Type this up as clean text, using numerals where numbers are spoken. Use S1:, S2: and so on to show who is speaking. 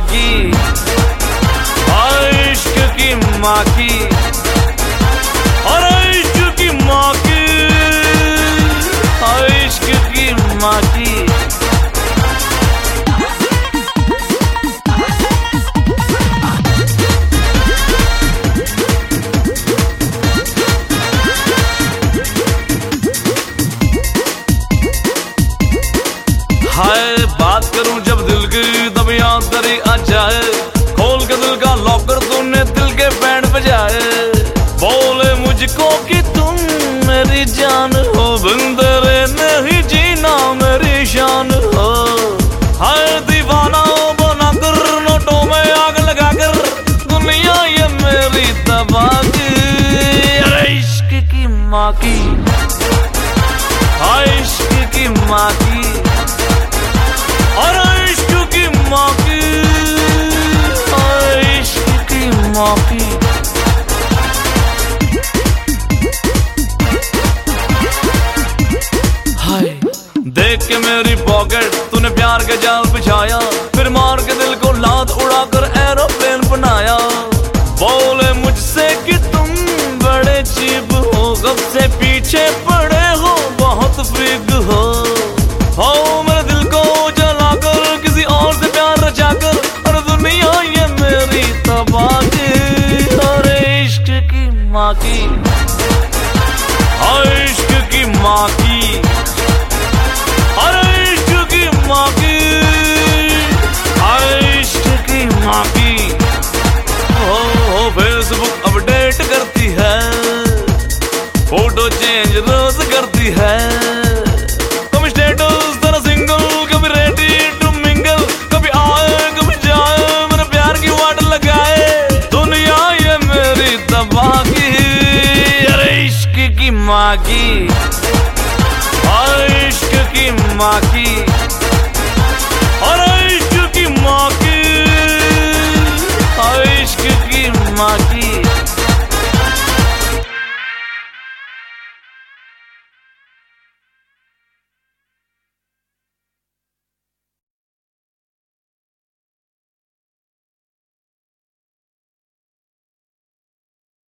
S1: की, इश्क की माँ की, और इश्क की माँ की, इश्क की माँ की। हाय बात करूं जब दिल की तब याद तेरी आ जाए, खोल के दिल का लॉकर तूने दिल के बैंड बजाए। बोले मुझको कि तुम मेरी जान हो, बिन तेरे नहीं जीना मेरी शान हो। हाय दीवाना बना कर नोटों में आग लगा कर, दुनिया ये मेरी तबाह की। इश्क की माँ की, इश्क की माँ की, और इश्क की माँ की, इश्क की माँ की। हाय देख के मेरी पॉकेट तूने प्यार के जाल बिछाया, फिर मार के दिल को लात उड़ाकर एरोप्लेन बनाया। बोले मुझसे कि तुम बड़े चीप हो, कब से पीछे पड़े हो, बहुत फ्रीक हो। मेरे दिल को जलाकर किसी और से प्यार रचाकर, और दुनिया ये मेरी तबाह की। और इश्क की माँ की, इश्क की माँ की, और इश्क की माँ की, इश्क की माँ की। हो फेसबुक अपडेट करती है, फोटो चेंज रोज करती है। कभी स्टेटस तेरा सिंगल, कभी रेडी टू मिंगल, कभी आए कभी जाए, मेरे प्यार की वाट लगाए। दुनिया ये मेरी तबाह की। अरे इश्क की माँ की, इश्क की माँ की, और इश्क की माँ की, इश्क की माँ की।